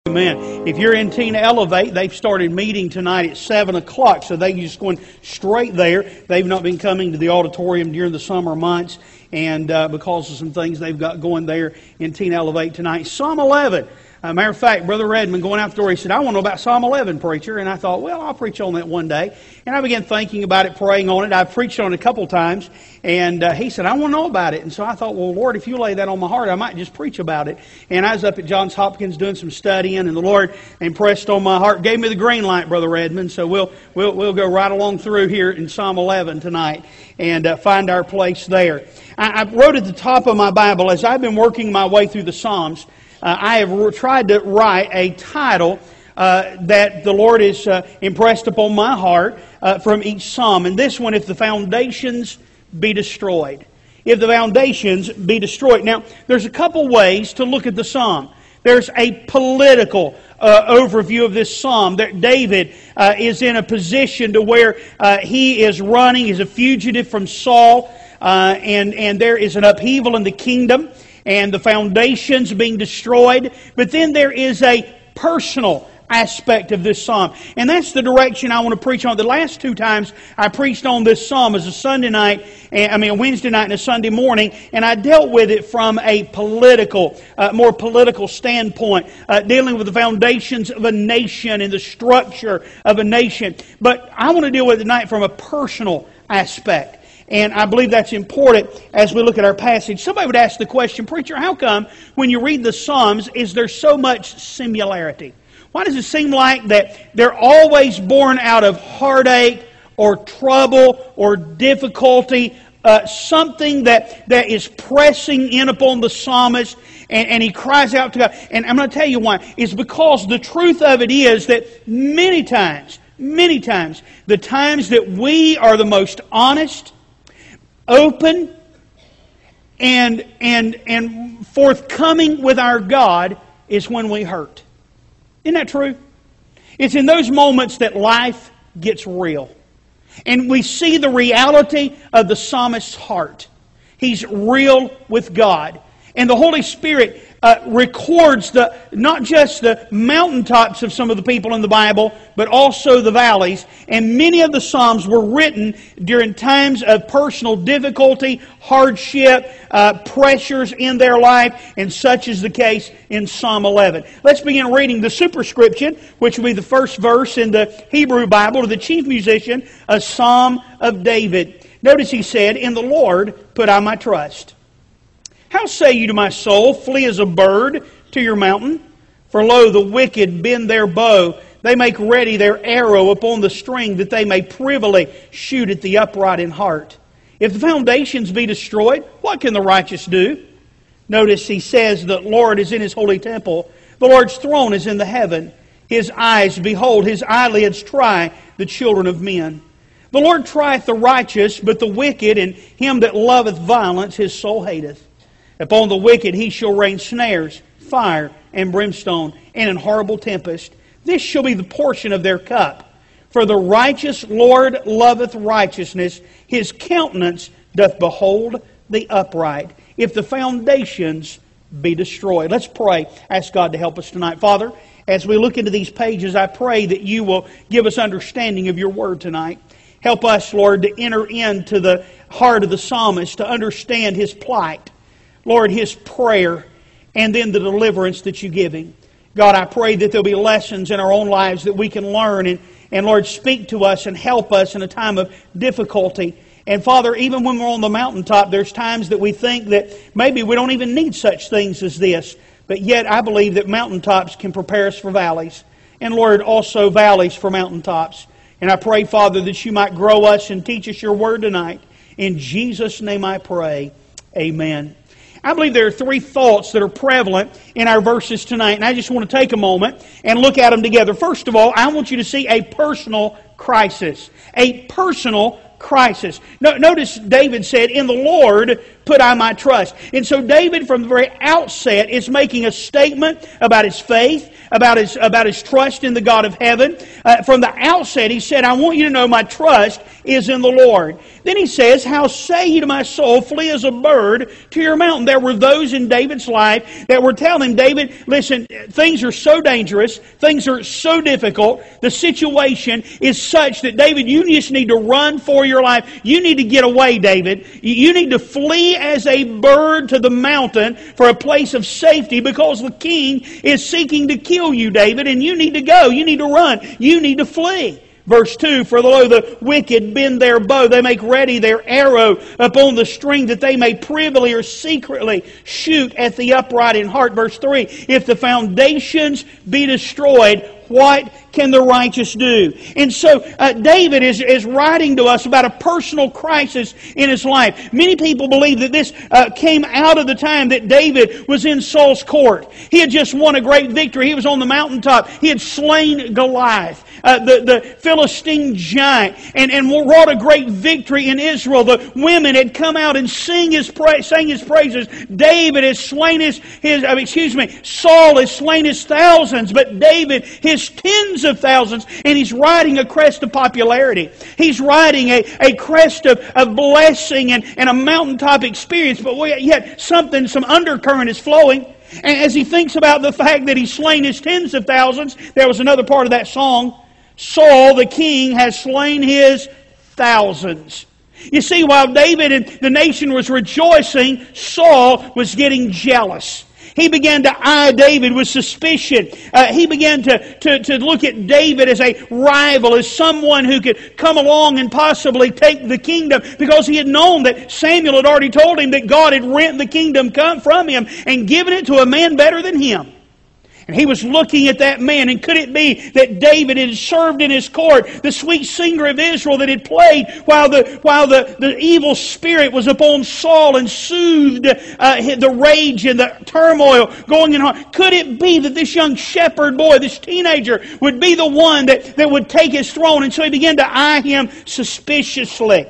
Amen. If you're in Tina Elevate, they've started meeting tonight at 7 o'clock, so they're just going straight there. They've not been coming to the auditorium during the summer months, and because of some things they've got going there in Tina Elevate tonight. Psalm 11. Matter of fact, Brother Redmond going out the door, he said, I want to know about Psalm 11, preacher. And I thought, well, I'll preach on that one day. And I began thinking about it, praying on it. I've preached on it a couple times. And he said, I want to know about it. And so I thought, well, Lord, if you lay that on my heart, I might just preach about it. And I was up at Johns Hopkins doing some studying, and the Lord impressed on my heart, gave me the green light, Brother Redmond. So we'll go right along through here in Psalm 11 tonight and find our place there. I wrote at the top of my Bible, as I've been working my way through the Psalms, I have tried to write a title that the Lord has impressed upon my heart from each psalm. And this one, If the Foundations Be Destroyed. If the Foundations Be Destroyed. Now, there's a couple ways to look at the psalm. There's a political overview of this psalm. That David is in a position to where he is running, he's a fugitive from Saul, and there is an upheaval in the kingdom, and the foundations being destroyed. But then there is a personal aspect of this psalm. And that's the direction I want to preach on. The last two times I preached on this psalm as a Wednesday night and a Sunday morning, and I dealt with it from a more political standpoint, dealing with the foundations of a nation and the structure of a nation. But I want to deal with it tonight from a personal aspect. And I believe that's important as we look at our passage. Somebody would ask the question, preacher, how come when you read the Psalms is there so much similarity? Why does it seem like that they're always born out of heartache or trouble or difficulty, something that is pressing in upon the psalmist, and he cries out to God? And I'm going to tell you why. It's because the truth of it is that many times, the times that we are the most honest, open, and forthcoming with our God is when we hurt. Isn't that true? It's in those moments that life gets real. And we see the reality of the psalmist's heart. He's real with God. And the Holy Spirit records not just the mountaintops of some of the people in the Bible, but also the valleys. And many of the Psalms were written during times of personal difficulty, hardship, pressures in their life, and such is the case in Psalm 11. Let's begin reading the superscription, which will be the first verse in the Hebrew Bible, to the chief musician, a Psalm of David. Notice he said, In the Lord put I my trust. How say you to my soul, flee as a bird to your mountain? For lo, the wicked bend their bow. They make ready their arrow upon the string, that they may privily shoot at the upright in heart. If the foundations be destroyed, what can the righteous do? Notice he says the Lord is in His holy temple. The Lord's throne is in the heaven. His eyes behold, His eyelids try the children of men. The Lord trieth the righteous, but the wicked and him that loveth violence His soul hateth. Upon the wicked He shall rain snares, fire, and brimstone, and an horrible tempest. This shall be the portion of their cup. For the righteous Lord loveth righteousness. His countenance doth behold the upright. If the foundations be destroyed. Let's pray. Ask God to help us tonight. Father, as we look into these pages, I pray that You will give us understanding of Your Word tonight. Help us, Lord, to enter into the heart of the psalmist, to understand his plight. Lord, his prayer, and then the deliverance that You give him. God, I pray that there'll be lessons in our own lives that we can learn, and Lord, speak to us and help us in a time of difficulty. And Father, even when we're on the mountaintop, there's times that we think that maybe we don't even need such things as this. But yet I believe that mountaintops can prepare us for valleys. And Lord, also valleys for mountaintops. And I pray, Father, that You might grow us and teach us Your Word tonight. In Jesus' name I pray. Amen. I believe there are three thoughts that are prevalent in our verses tonight, and I just want to take a moment and look at them together. First of all, I want you to see a personal crisis. A personal crisis. Notice David said, In the Lord put I my trust. And so David from the very outset is making a statement about his faith, about his trust in the God of heaven. From the outset, he said, I want you to know my trust is in the Lord. Then he says, how say ye to my soul, flee as a bird to your mountain? There were those in David's life that were telling David, listen, things are so dangerous, things are so difficult, the situation is such that, David, you just need to run for your life. You need to get away, David. You need to flee as a bird to the mountain for a place of safety, because the king is seeking to kill you, David, and you need to go. You need to run. You need to flee. Verse 2, for lo, the wicked bend their bow. They make ready their arrow upon the string, that they may privily or secretly shoot at the upright in heart. Verse 3, if the foundations be destroyed, what can the righteous do? And so David is writing to us about a personal crisis in his life. Many people believe that this came out of the time that David was in Saul's court. He had just won a great victory. He was on the mountaintop. He had slain Goliath, the Philistine giant, and wrought a great victory in Israel. The women had come out and sang his praises. David has slain Saul has slain his thousands, but David his tens of thousands, and he's riding a crest of popularity. He's riding a crest of blessing and a mountaintop experience, but yet some undercurrent is flowing. And as he thinks about the fact that he's slain his tens of thousands, there was another part of that song, Saul the king has slain his thousands. You see, while David and the nation was rejoicing, Saul was getting jealous. He began to eye David with suspicion. He began to look at David as a rival, as someone who could come along and possibly take the kingdom, because he had known that Samuel had already told him that God had rent the kingdom from him and given it to a man better than him. And he was looking at that man, and could it be that David had served in his court, the sweet singer of Israel that had played while the evil spirit was upon Saul and soothed the rage and the turmoil going on? Could it be that this young shepherd boy, this teenager, would be the one that would take his throne? And so he began to eye him suspiciously.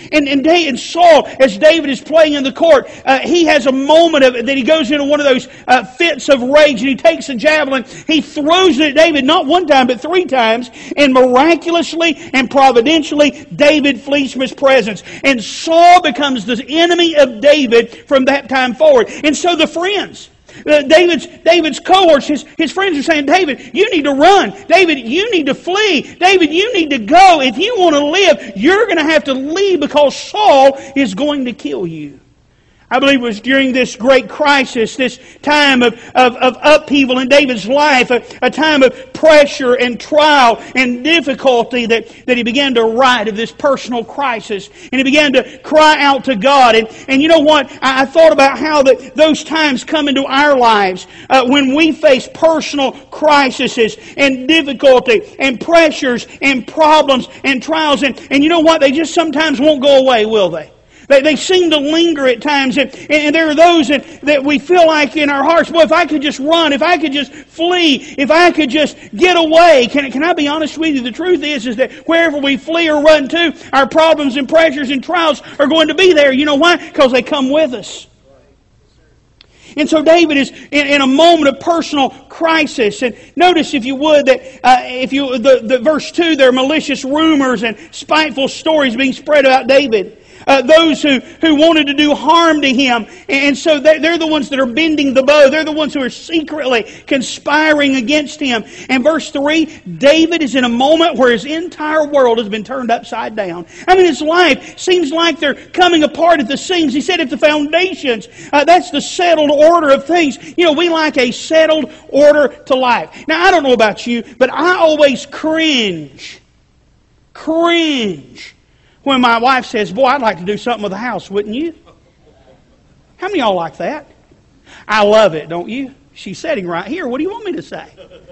And Saul, as David is playing in the court, he has a moment that he goes into one of those fits of rage, and he takes a javelin, he throws it at David, not one time, but 3 times, and miraculously and providentially, David flees from his presence. And Saul becomes the enemy of David from that time forward. And so the friends, David's cohorts, his friends are saying, David, you need to run. David, you need to flee. David, you need to go. If you want to live, you're going to have to leave, because Saul is going to kill you. I believe it was during this great crisis, this time of upheaval in David's life, a time of pressure and trial and difficulty, that he began to write of this personal crisis. And he began to cry out to God. And you know what? I thought about how those times come into our lives when we face personal crises and difficulty and pressures and problems and trials. And you know what? They just sometimes won't go away, will they? They seem to linger at times, and there are those that we feel like in our hearts, boy, if I could just run, if I could just flee, if I could just get away. Can I be honest with you? The truth is that wherever we flee or run to, our problems and pressures and trials are going to be there. You know why? Because they come with us. And so David is in a moment of personal crisis. And notice, if you would, that the verse 2, there are malicious rumors and spiteful stories being spread about David. Those who wanted to do harm to him. And so they're the ones that are bending the bow. They're the ones who are secretly conspiring against him. And verse 3, David is in a moment where his entire world has been turned upside down. I mean, his life seems like they're coming apart at the seams. He said, if the foundations, that's the settled order of things. You know, we like a settled order to life. Now, I don't know about you, but I always cringe when my wife says, boy, I'd like to do something with the house, wouldn't you? How many of y'all like that? I love it, don't you? She's sitting right here. What do you want me to say?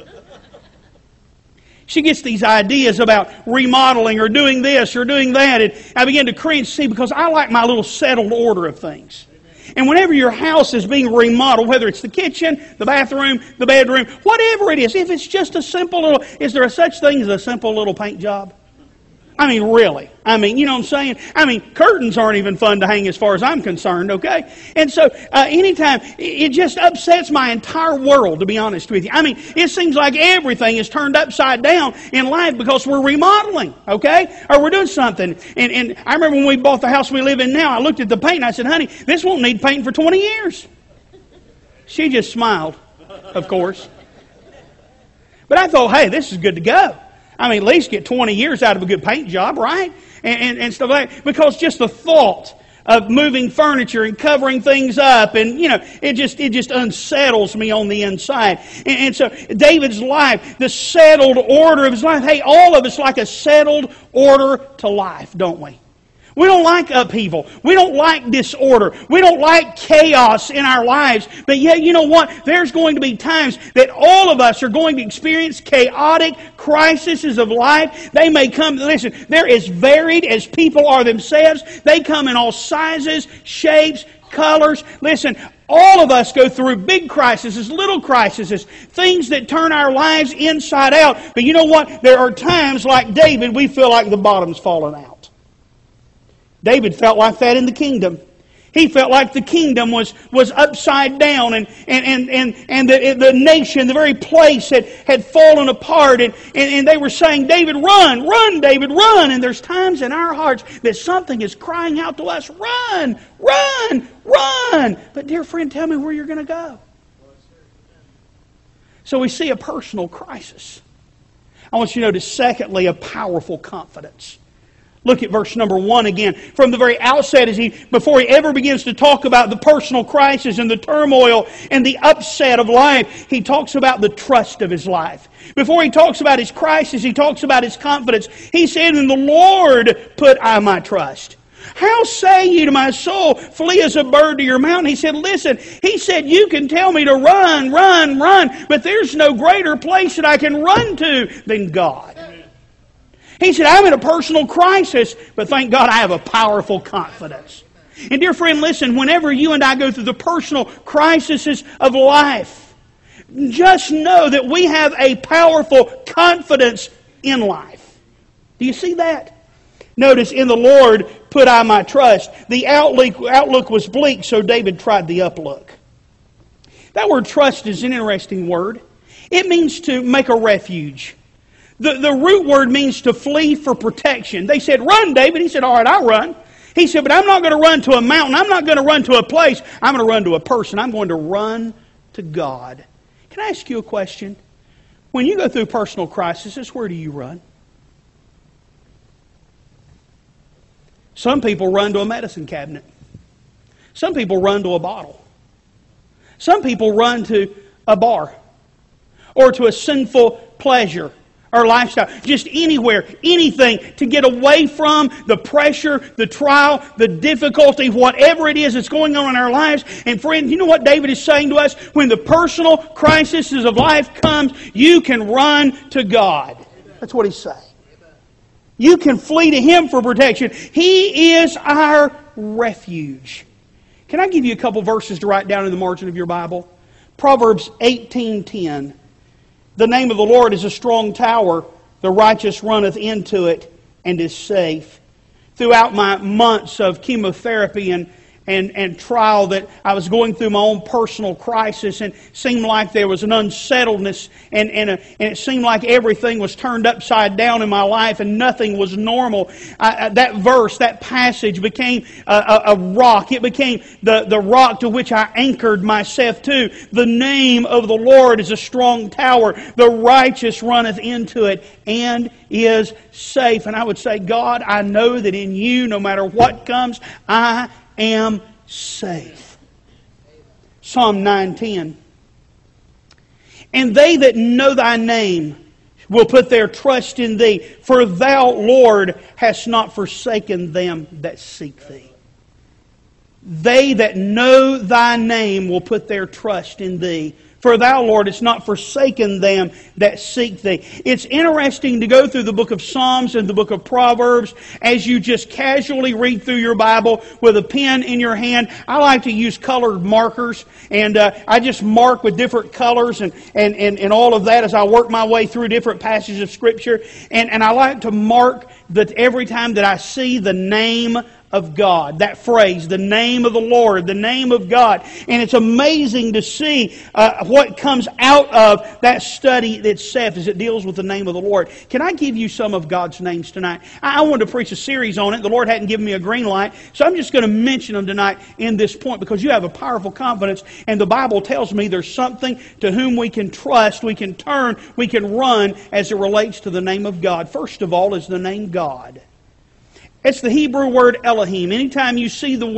She gets these ideas about remodeling or doing this or doing that, and I begin to cringe, see, because I like my little settled order of things. And whenever your house is being remodeled, whether it's the kitchen, the bathroom, the bedroom, whatever it is, if it's just a simple little, is there such thing as a simple little paint job? I mean, really. I mean, you know what I'm saying? I mean, curtains aren't even fun to hang as far as I'm concerned, okay? And so, anytime, it just upsets my entire world, to be honest with you. I mean, it seems like everything is turned upside down in life because we're remodeling, okay? Or we're doing something. And I remember when we bought the house we live in now, I looked at the paint and I said, honey, this won't need painting for 20 years. She just smiled, of course. But I thought, hey, this is good to go. I mean, at least get 20 years out of a good paint job, right? And stuff like that. Because just the thought of moving furniture and covering things up, and, you know, it just unsettles me on the inside. And so David's life, the settled order of his life, hey, all of us like a settled order to life, don't we? We don't like upheaval. We don't like disorder. We don't like chaos in our lives. But yet, you know what? There's going to be times that all of us are going to experience chaotic crises of life. They may come, listen, they're as varied as people are themselves. They come in all sizes, shapes, colors. Listen, all of us go through big crises, little crises, things that turn our lives inside out. But you know what? There are times like David, we feel like the bottom's fallen out. David felt like that in the kingdom. He felt like the kingdom was upside down and the nation, the very place had fallen apart. And they were saying, David, run, run, David, run. And there's times in our hearts that something is crying out to us, run, run, run. But dear friend, tell me where you're going to go. So we see a personal crisis. I want you to notice, secondly, a powerful confidence. Look at verse number 1 again. From the very outset, before he ever begins to talk about the personal crisis and the turmoil and the upset of life, he talks about the trust of his life. Before he talks about his crisis, he talks about his confidence. He said, in the Lord put I my trust. How say you to my soul, flee as a bird to your mountain? He said, listen, he said, you can tell me to run, run, run, but there's no greater place that I can run to than God. He said, I'm in a personal crisis, but thank God I have a powerful confidence. And dear friend, listen, whenever you and I go through the personal crises of life, just know that we have a powerful confidence in life. Do you see that? Notice, in the Lord put I my trust. The outlook was bleak, so David tried the uplook. That word trust is an interesting word. It means to make a refuge. The root word means to flee for protection. They said, run, David. He said, all right, I'll run. He said, but I'm not going to run to a mountain. I'm not going to run to a place. I'm going to run to a person. I'm going to run to God. Can I ask you a question? When you go through personal crises, where do you run? Some people run to a medicine cabinet. Some people run to a bottle. Some people run to a bar or to a sinful pleasure or lifestyle. Just anywhere, anything to get away from the pressure, the trial, the difficulty, whatever it is that's going on in our lives. And friends, you know what David is saying to us? When the personal crises of life comes, you can run to God. That's what he's saying. You can flee to Him for protection. He is our refuge. Can I give you a couple verses to write down in the margin of your Bible? Proverbs 18:10. The name of the Lord is a strong tower. The righteous runneth into it and is safe. Throughout my months of chemotherapy and trial that I was going through my own personal crisis, and it seemed like there was an unsettledness and it seemed like everything was turned upside down in my life and nothing was normal. That verse, that passage became a rock. It became the rock to which I anchored myself to. The name of the Lord is a strong tower. The righteous runneth into it and is safe. And I would say, God, I know that in You, no matter what comes, I am safe. Psalm 9:10. And they that know Thy name will put their trust in Thee, for Thou, Lord, hast not forsaken them that seek Thee. They that know Thy name will put their trust in Thee, For thou, Lord, hast not forsaken them that seek thee. It's interesting to go through the book of Psalms and the book of Proverbs as you just casually read through your Bible with a pen in your hand. I like to use colored markers, and I just mark with different colors and all of that as I work my way through different passages of Scripture. And I like to mark that every time that I see the name of God. That phrase, the name of the Lord, the name of God. And it's amazing to see what comes out of that study itself as it deals with the name of the Lord. Can I give you some of God's names tonight? I wanted to preach a series on it. The Lord hadn't given me a green light, so I'm just going to mention them tonight in this point because you have a powerful confidence, and the Bible tells me there's something to whom we can trust, we can turn, we can run as it relates to the name of God. First of all is the name God. It's the Hebrew word Elohim. Anytime you see the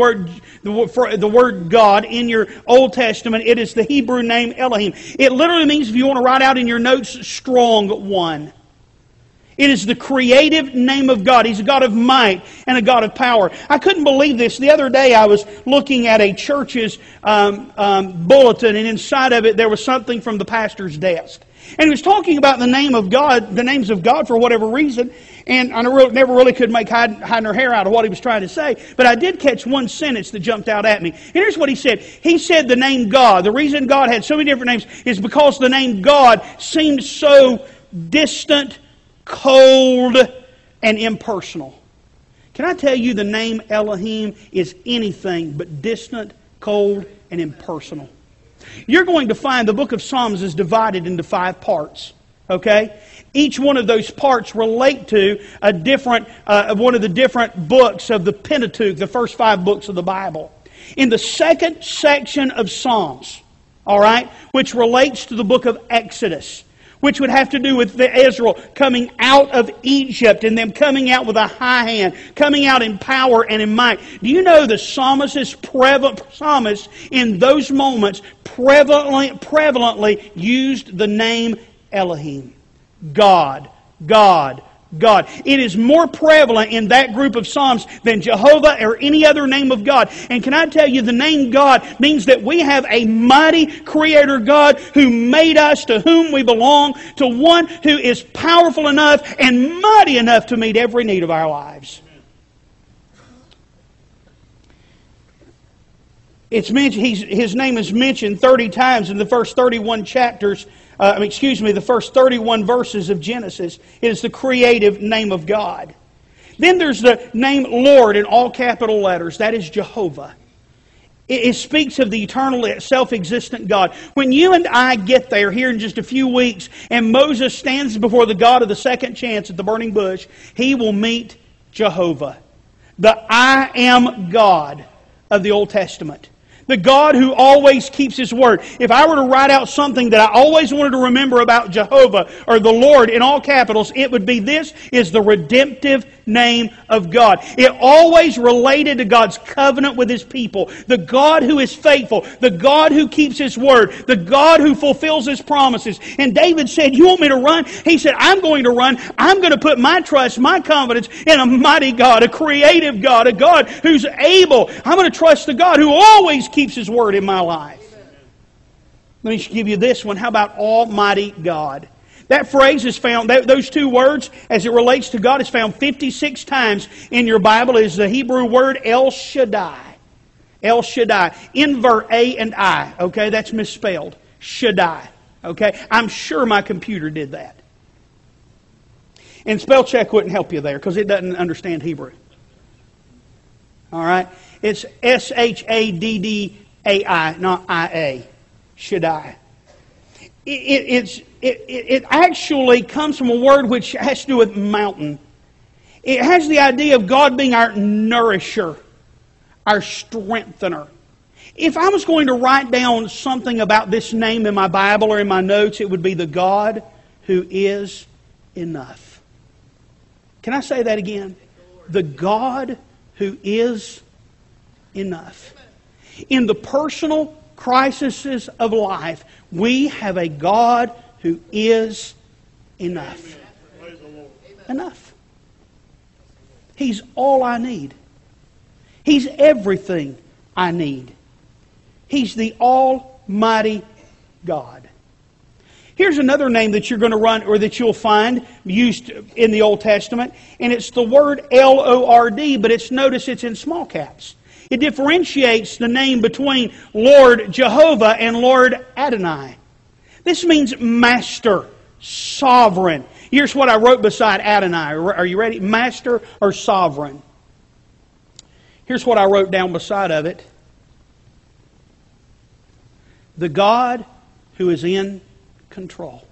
word God in your Old Testament, it is the Hebrew name Elohim. It literally means, if you want to write out in your notes, strong one. It is the creative name of God. He's a God of might and a God of power. I couldn't believe this. The other day I was looking at a church's bulletin, and inside of it there was something from the pastor's desk. And he was talking about the name of God, the names of God for whatever reason. And I never really could make hiding her hair out of what he was trying to say. But I did catch one sentence that jumped out at me. And here's what he said. He said the name God. The reason God had so many different names is because the name God seemed so distant, cold, and impersonal. Can I tell you the name Elohim is anything but distant, cold, and impersonal? You're going to find the book of Psalms is divided into 5 parts. Okay? Each one of those parts relate to a different, one of the different books of the Pentateuch, the first 5 books of the Bible. In the second section of Psalms, all right, which relates to the book of Exodus, which would have to do with Israel coming out of Egypt and them coming out with a high hand, coming out in power and in might. Do you know the psalmist in those moments prevalently used the name Elohim? God, God, God. It is more prevalent in that group of Psalms than Jehovah or any other name of God. And can I tell you, the name God means that we have a mighty Creator God who made us, to whom we belong, to one who is powerful enough and mighty enough to meet every need of our lives. It's mentioned, his name is mentioned 30 times in the first 31 chapters. The first 31 verses of Genesis. It is the creative name of God. Then there's the name Lord in all capital letters. That is Jehovah. It speaks of the eternal, self-existent God. When you and I get there here in just a few weeks, and Moses stands before the God of the second chance at the burning bush, he will meet Jehovah, the I am God of the Old Testament. The God who always keeps His word. If I were to write out something that I always wanted to remember about Jehovah or the Lord in all capitals, it would be this is the redemptive name of God. It always related to God's covenant with His people. The God who is faithful. The God who keeps His word. The God who fulfills His promises. And David said, you want me to run? He said, I'm going to run. I'm going to put my trust, my confidence in a mighty God, a creative God, a God who's able. I'm going to trust the God who always keeps His word in my life. Let me give you this one. How about Almighty God? That phrase is found, those 2 words, as it relates to God, is found 56 times in your Bible. It is the Hebrew word El Shaddai. El Shaddai. Invert A and I. Okay, that's misspelled. Shaddai. Okay, I'm sure my computer did that. And spell check wouldn't help you there because it doesn't understand Hebrew. All right, it's Shaddai, not IA. Shaddai. It actually comes from a word which has to do with mountain. It has the idea of God being our nourisher, our strengthener. If I was going to write down something about this name in my Bible or in my notes, it would be the God who is enough. Can I say that again? The God who is enough. In the personal crises of life, we have a God who is enough. Enough. He's all I need. He's everything I need. He's the Almighty God. Here's another name that you're going to run, or that you'll find used in the Old Testament, and it's the word Lord, but notice it's in small caps. It differentiates the name between Lord Jehovah and Lord Adonai. This means master, sovereign. Here's what I wrote beside Adonai. Are you ready? Master or sovereign. Here's what I wrote down beside of it. The God who is in control.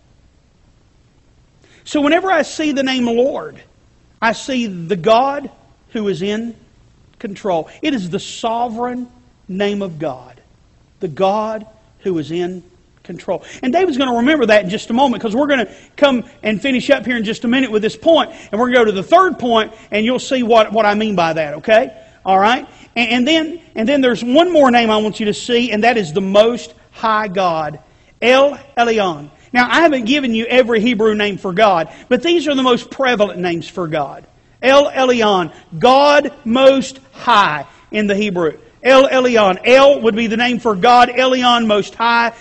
So whenever I see the name Lord, I see the God who is in control. It is the sovereign name of God. The God who is in control. And David's going to remember that in just a moment, because we're going to come and finish up here in just a minute with this point, and we're going to go to the third point, and you'll see what I mean by that, okay? All right? And then there's one more name I want you to see, and that is the Most High God. El Elyon. Now, I haven't given you every Hebrew name for God, but these are the most prevalent names for God. El Elyon, God Most High in the Hebrew. El Elyon. El would be the name for God. Elyon, Most High.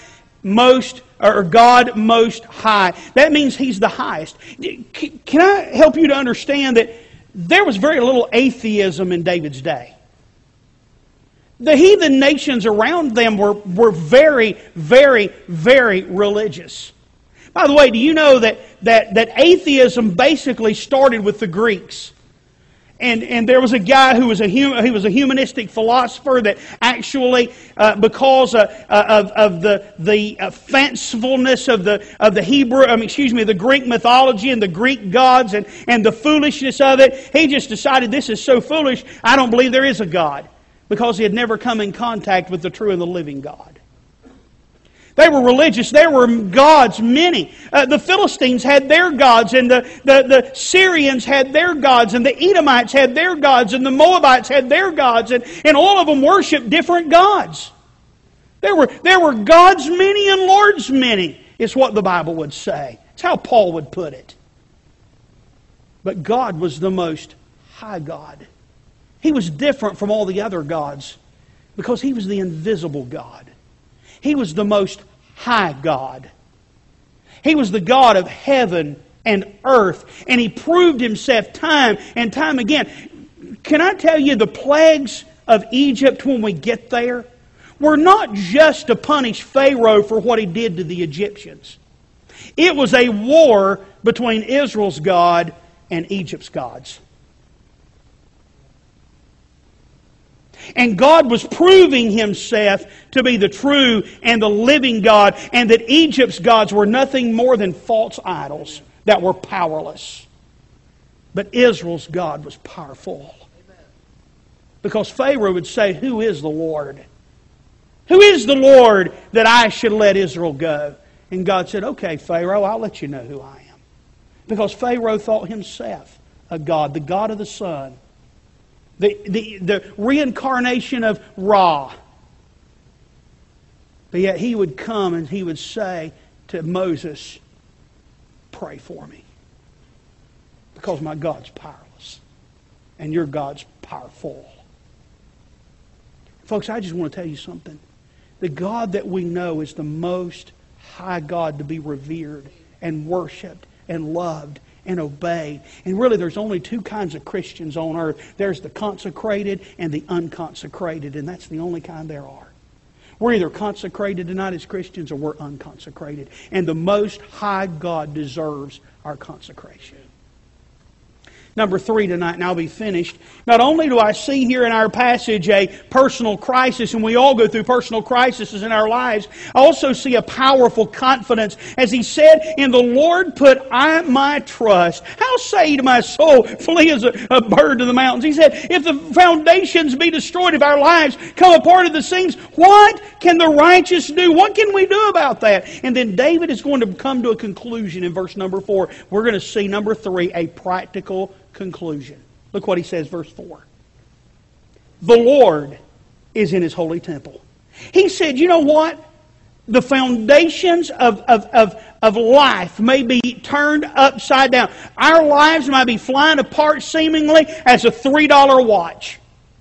God Most High. That means He's the highest. Can I help you to understand that there was very little atheism in David's day? The heathen nations around them were very, very, very religious. By the way, do you know that atheism basically started with the Greeks? And there was a guy who was a humanistic philosopher that actually, because of the fancifulness of the Greek mythology and the Greek gods and the foolishness of it, he just decided, this is so foolish, I don't believe there is a God, because he had never come in contact with the true and the living God. They were religious. There were gods, many. The Philistines had their gods, and the Syrians had their gods, and the Edomites had their gods, and the Moabites had their gods, and all of them worshiped different gods. There were gods many and lords many, is what the Bible would say. It's how Paul would put it. But God was the Most High God. He was different from all the other gods because He was the invisible God. He was the Most High God. He was the God of heaven and earth. And He proved Himself time and time again. Can I tell you, the plagues of Egypt, when we get there, were not just to punish Pharaoh for what he did to the Egyptians. It was a war between Israel's God and Egypt's gods. And God was proving Himself to be the true and the living God, and that Egypt's gods were nothing more than false idols that were powerless. But Israel's God was powerful. Because Pharaoh would say, "Who is the Lord? Who is the Lord that I should let Israel go?" And God said, "Okay, Pharaoh, I'll let you know who I am." Because Pharaoh thought himself a God, the God of the sun. The reincarnation of Ra. But yet he would come and he would say to Moses, "Pray for me. Because my God's powerless. And your God's powerful." Folks, I just want to tell you something. The God that we know is the Most High God to be revered and worshipped and loved and obeyed. And really there's only two kinds of Christians on earth. There's the consecrated and the unconsecrated, and that's the only kind there are. We're either consecrated tonight as Christians or we're unconsecrated. And the Most High God deserves our consecration. Number 3 tonight, and I'll be finished. Not only do I see here in our passage a personal crisis, and we all go through personal crises in our lives, I also see a powerful confidence. As he said, "In the Lord put I my trust. How say to my soul, flee as a bird to the mountains?" He said, if the foundations be destroyed, if our lives come apart at the seams, what can the righteous do? What can we do about that? And then David is going to come to a conclusion in verse number 4. We're going to see, number 3, a practical conclusion. Look what he says, verse 4. The Lord is in His holy temple. He said, you know what? The foundations of life may be turned upside down. Our lives might be flying apart seemingly as a $3 watch.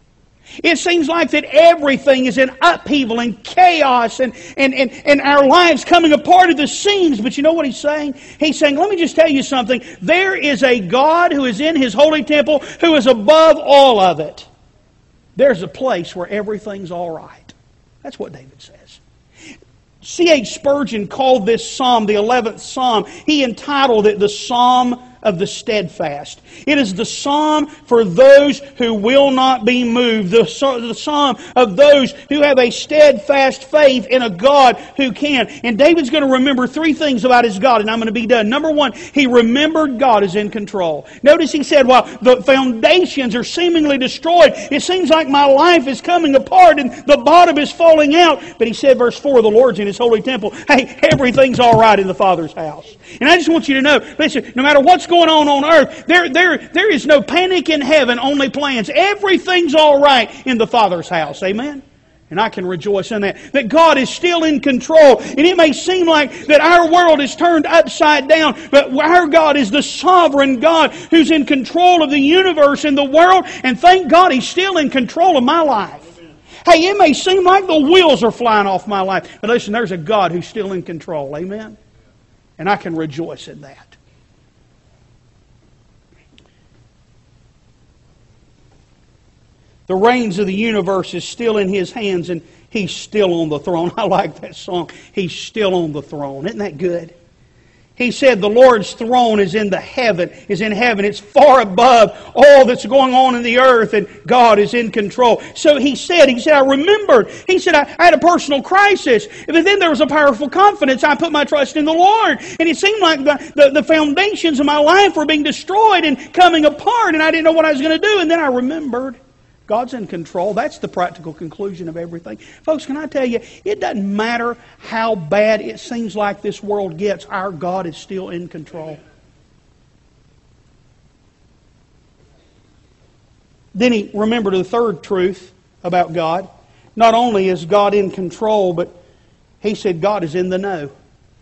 It seems like that everything is in upheaval and chaos and our lives coming apart at the seams. But you know what He's saying? He's saying, let me just tell you something. There is a God who is in His holy temple who is above all of it. There's a place where everything's all right. That's what David says. C.H. Spurgeon called this psalm the 11th Psalm. He entitled it the Psalm of the Steadfast. It is the psalm for those who will not be moved. The psalm of those who have a steadfast faith in a God who can. And David's going to remember three things about his God, and I'm going to be done. Number one, he remembered God is in control. Notice he said, while the foundations are seemingly destroyed, it seems like my life is coming apart and the bottom is falling out. But he said, verse 4, the Lord's in His holy temple. Hey, everything's all right in the Father's house. And I just want you to know, listen, no matter what's going on earth, there is no panic in heaven, only plans. Everything's all right in the Father's house. Amen? And I can rejoice in that. That God is still in control. And it may seem like that our world is turned upside down, but our God is the sovereign God who's in control of the universe and the world. And thank God He's still in control of my life. Hey, it may seem like the wheels are flying off my life, but listen, there's a God who's still in control. Amen? And I can rejoice in that. The reins of the universe is still in His hands, and He's still on the throne. I like that song. He's still on the throne. Isn't that good? He said the Lord's throne is in heaven. It's far above all that's going on in the earth, and God is in control. So he said, I remembered. He said, I had a personal crisis. But then there was a powerful confidence. I put my trust in the Lord. And it seemed like the foundations of my life were being destroyed and coming apart, and I didn't know what I was going to do. And then I remembered. God's in control. That's the practical conclusion of everything. Folks, can I tell you, it doesn't matter how bad it seems like this world gets, our God is still in control. Then he remembered the third truth about God. Not only is God in control, but he said God is in the know.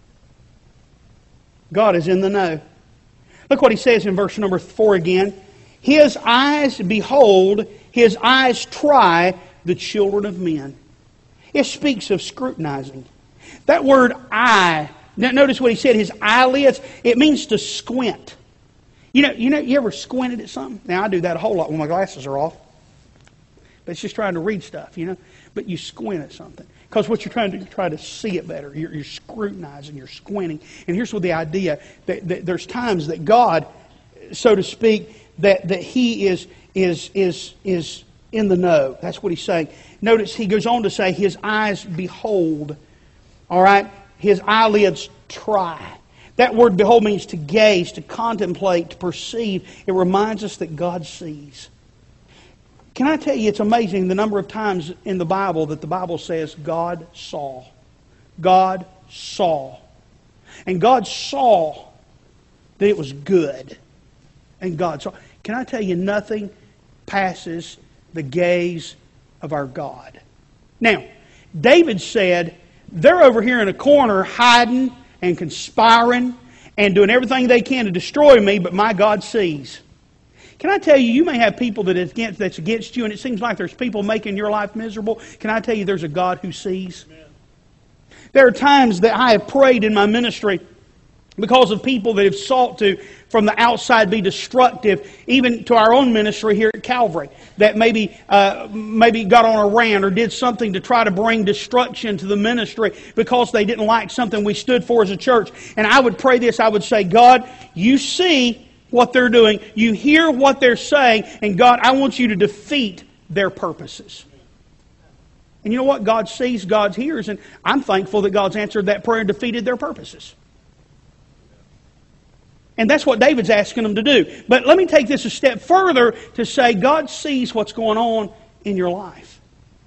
God is in the know. Look what he says in verse number 4 again. His eyes behold, His eyes try the children of men. It speaks of scrutinizing. That word eye, notice what he said, his eyelids, it means to squint. You ever squinted at something? Now I do that a whole lot when my glasses are off. But it's just trying to read stuff, But you squint at something. Because what you're trying to do, try to see it better. You're scrutinizing, you're squinting. And here's what the idea, that there's times that God, so to speak, that He is in the know. That's what he's saying. Notice he goes on to say, His eyes behold. All right? His eyelids try. That word behold means to gaze, to contemplate, to perceive. It reminds us that God sees. Can I tell you, it's amazing the number of times in the Bible that the Bible says God saw. God saw. And God saw that it was good. And God saw. Can I tell you, nothing passes the gaze of our God. Now, David said, they're over here in a corner hiding and conspiring and doing everything they can to destroy me, but my God sees. Can I tell you, you may have people that's against you, and it seems like there's people making your life miserable. Can I tell you, there's a God who sees? Amen. There are times that I have prayed in my ministry because of people that have sought to, from the outside, be destructive, even to our own ministry here at Calvary, that maybe got on a rant or did something to try to bring destruction to the ministry because they didn't like something we stood for as a church. And I would pray this, I would say, God, you see what they're doing, you hear what they're saying, and God, I want you to defeat their purposes. And you know what? God sees, God hears, and I'm thankful that God's answered that prayer and defeated their purposes. And that's what David's asking them to do. But let me take this a step further to say God sees what's going on in your life.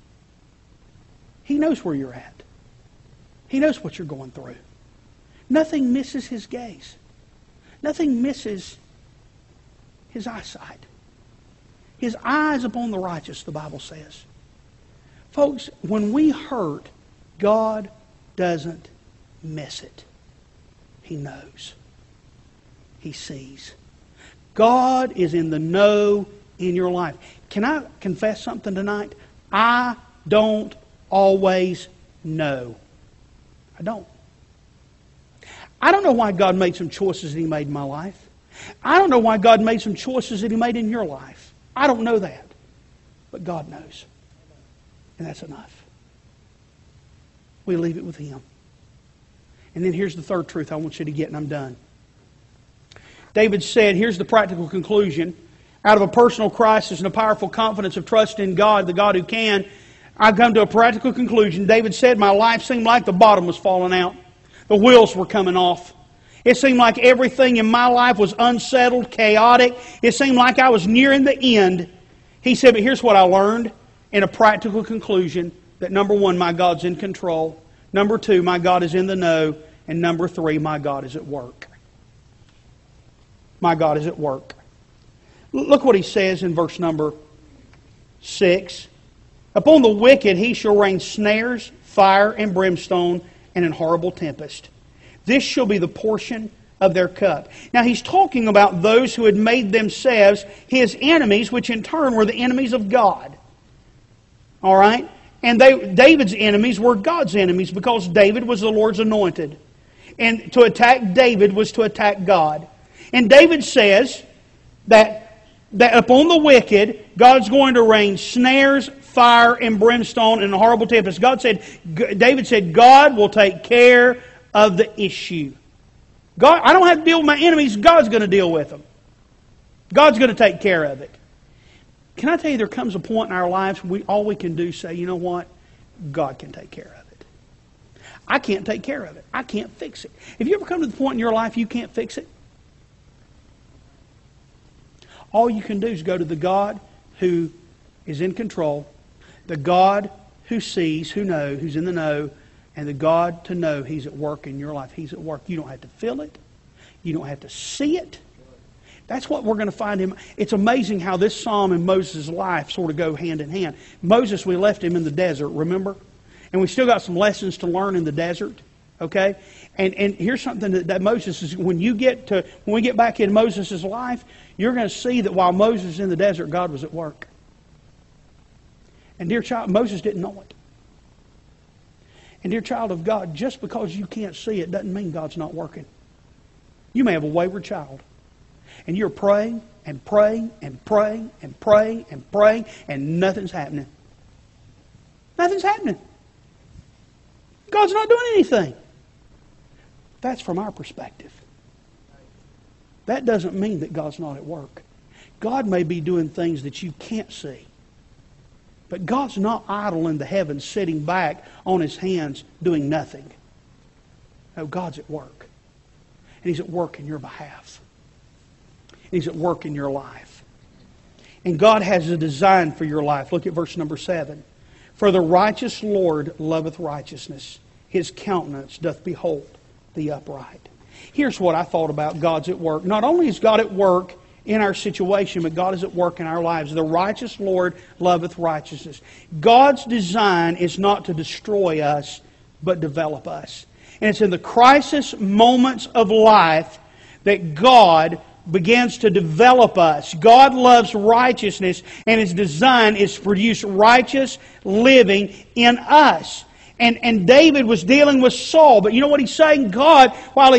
He knows where you're at. He knows what you're going through. Nothing misses His gaze. Nothing misses His eyesight. His eyes upon the righteous, the Bible says. Folks, when we hurt, God doesn't miss it. He knows. He sees. God is in the know in your life. can I confess something tonight? I don't always know. I don't. I don't know why God made some choices that He made in my life. I don't know why God made some choices that He made in your life. I don't know that. But God knows. And that's enough. We leave it with Him. And then here's the third truth I want you to get, and I'm done. David said, here's the practical conclusion. Out of a personal crisis and a powerful confidence of trust in God, the God who can, I've come to a practical conclusion. David said, my life seemed like the bottom was falling out. The wheels were coming off. It seemed like everything in my life was unsettled, chaotic. It seemed like I was nearing the end. He said, but here's what I learned in a practical conclusion. That number one, my God's in control. Number two, my God is in the know. And number three, my God is at work. My God is at work. Look what he says in verse number 6. Upon the wicked He shall rain snares, fire, and brimstone, and an horrible tempest. This shall be the portion of their cup. Now he's talking about those who had made themselves His enemies, which in turn were the enemies of God. All right? And David's enemies were God's enemies because David was the Lord's anointed. And to attack David was to attack God. And David says that upon the wicked, God's going to rain snares, fire, and brimstone, and a horrible tempest. David said, God will take care of the issue. God, I don't have to deal with my enemies. God's going to deal with them. God's going to take care of it. Can I tell you, there comes a point in our lives all we can do is say, you know what? God can take care of it. I can't take care of it. I can't fix it. Have you ever come to the point in your life you can't fix it? All you can do is go to the God who is in control, the God who sees, who knows, who's in the know, and the God to know He's at work in your life. He's at work. You don't have to feel it. You don't have to see it. That's what we're going to find Him. It's amazing how this psalm and Moses' life sort of go hand in hand. Moses, we left him in the desert, remember? And we still got some lessons to learn in the desert. Okay? And here's something that Moses is, when we get back in Moses' life, you're going to see that while Moses was in the desert, God was at work. And dear child, Moses didn't know it. And dear child of God, just because you can't see it doesn't mean God's not working. You may have a wayward child. And you're praying and praying and praying and praying and praying, and nothing's happening. Nothing's happening. God's not doing anything. That's from our perspective. That doesn't mean that God's not at work. God may be doing things that you can't see. But God's not idle in the heavens, sitting back on His hands doing nothing. No, God's at work. And He's at work in your behalf. He's at work in your life. And God has a design for your life. Look at verse number 7. For the righteous Lord loveth righteousness. His countenance doth behold the upright. Here's what I thought about God's at work. Not only is God at work in our situation, but God is at work in our lives. The righteous Lord loveth righteousness. God's design is not to destroy us, but develop us. And it's in the crisis moments of life that God begins to develop us. God loves righteousness, and His design is to produce righteous living in us. And David was dealing with Saul, but you know what he's saying? God, while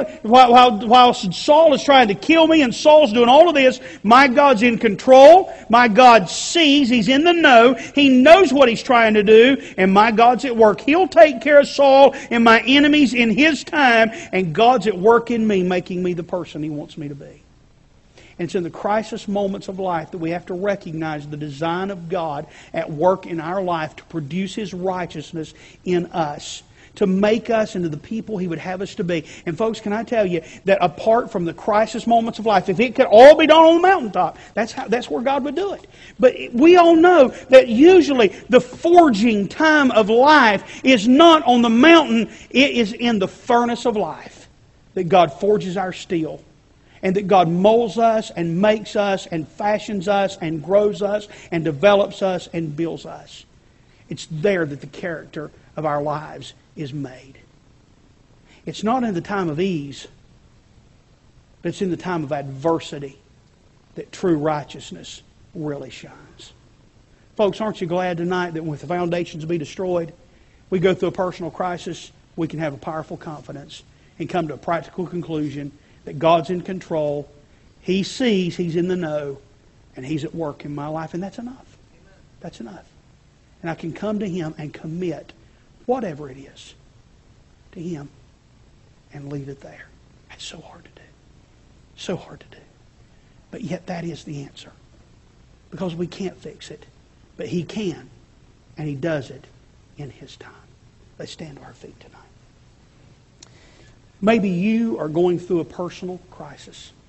Saul is trying to kill me and Saul's doing all of this, my God's in control. My God sees. He's in the know. He knows what He's trying to do, and my God's at work. He'll take care of Saul and my enemies in His time, and God's at work in me, making me the person He wants me to be. And it's in the crisis moments of life that we have to recognize the design of God at work in our life to produce His righteousness in us, to make us into the people He would have us to be. And folks, can I tell you that apart from the crisis moments of life, if it could all be done on the mountaintop, that's where God would do it. But we all know that usually the forging time of life is not on the mountain, it is in the furnace of life that God forges our steel. And that God molds us and makes us and fashions us and grows us and develops us and builds us. It's there that the character of our lives is made. It's not in the time of ease, but it's in the time of adversity that true righteousness really shines. Folks, aren't you glad tonight that with the foundations be destroyed, we go through a personal crisis, we can have a powerful confidence and come to a practical conclusion that God's in control. He sees, He's in the know, and He's at work in my life, and that's enough. That's enough. And I can come to Him and commit whatever it is to Him and leave it there. That's so hard to do. So hard to do. But yet that is the answer. Because we can't fix it. But He can. And He does it in His time. Let's stand to our feet tonight. Maybe you are going through a personal crisis.